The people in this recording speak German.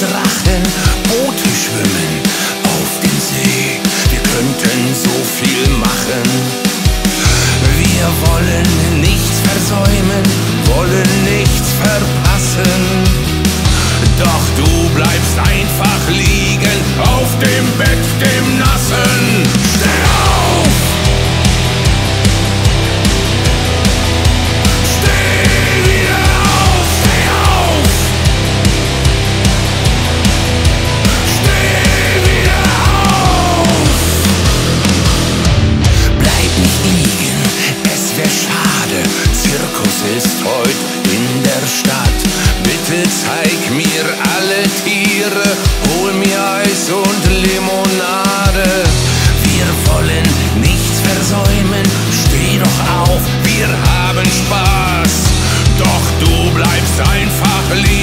Drachen, Boote schwimmen auf dem See. Wir könnten so viel machen. Wir wollen nichts versäumen, wollen nichts verpassen. Doch du bleibst einfach liegen auf dem Bett, dem Nassen. Steh auf! Steh wieder auf! Steh auf! Steh wieder auf! Bleib nicht liegen, es wär schade. Zirkus ist heut in der Stadt. Bitte zeig mir alle Tiere, hol mir Eis und Limonade. Wir wollen nichts versäumen, steh doch auf, wir haben Spaß. Doch du bleibst einfach liegen.